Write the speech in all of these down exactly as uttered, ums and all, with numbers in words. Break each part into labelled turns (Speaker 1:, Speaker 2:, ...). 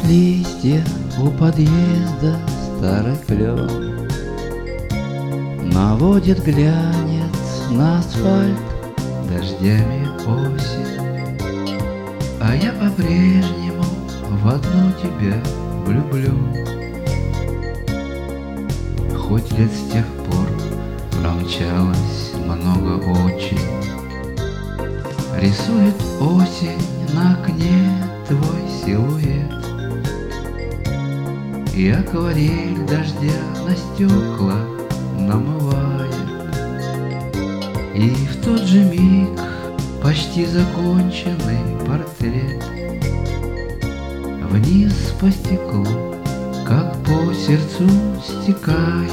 Speaker 1: листья у подъезда старый клен наводит глянец на асфальт дождями осень. А я по-прежнему в одну тебя влюблен. Хоть лет с тех пор промчалось много очень, рисует осень на окне твой силуэт, и акварель дождя на стекла намывает. И в тот же миг почти законченный портрет вниз по стеклу, как по сердцу стекает.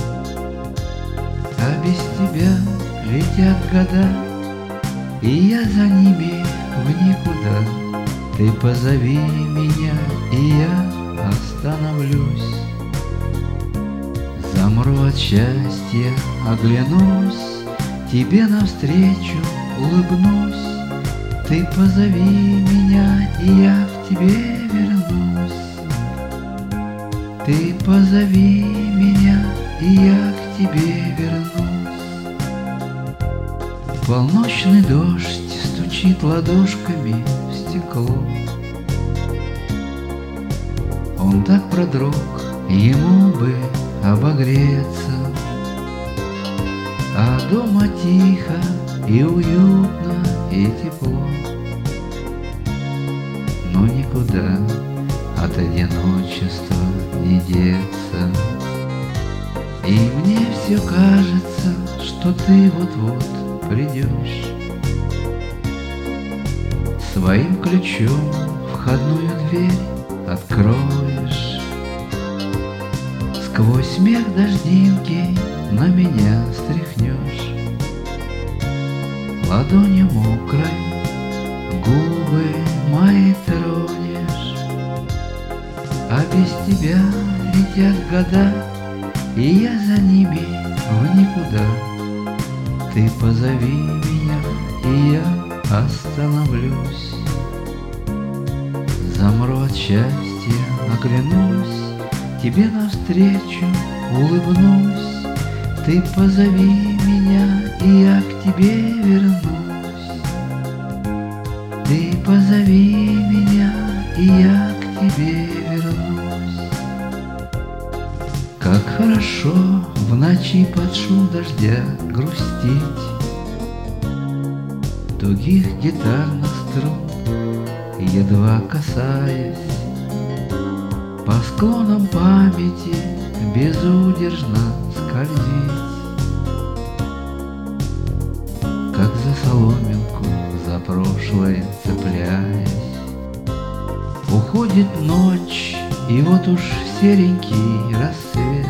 Speaker 1: А без тебя летят года, и я за ними в никуда. Ты позови меня, и я остановлюсь. Замру от счастья, оглянусь, тебе навстречу улыбнусь. Ты позови меня, и я к тебе вернусь. Ты позови меня, и я к тебе вернусь. Полночный дождь стучит ладошками в стекло. Он так продрог, ему бы обогреться. А дома тихо и уютно и тепло. Но никуда от одиночества не деться. И мне все кажется, что ты вот-вот придешь. Своим ключом входную дверь откроешь. Сквозь смех дождинки на меня стряхнешь. Ладонью мокрой губы мои тронешь. А без тебя летят года, и я за ними в никуда. Ты позови меня, и я остановлюсь. Замру от счастья, оглянусь, тебе навстречу улыбнусь. Ты позови меня, и я к тебе вернусь. Ты позови меня, и я к тебе вернусь. Как хорошо в ночи под шум дождя грустить, тугих гитарных струн едва касаясь, по склонам памяти безудержно скользить. Как за соломинку, за прошлое цепляясь, уходит ночь, и вот уж серенький рассвет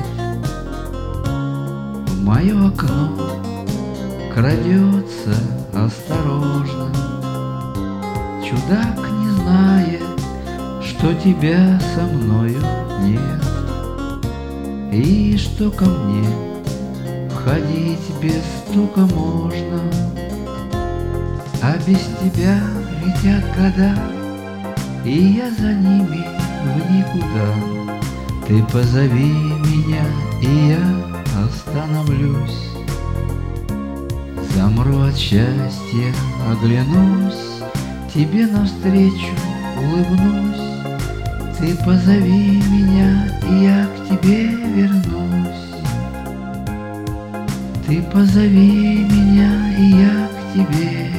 Speaker 1: в мое окно крадется осторожно. Чудак, не зная, что тебя со мною нет, и что ко мне входить без стука можно. А без тебя летят года, и я за ними в никуда. Ты позови меня, и я остановлюсь. Замру от счастья, оглянусь, тебе навстречу улыбнусь. Ты позови меня, и я к тебе вернусь. Ты позови меня, и я к тебе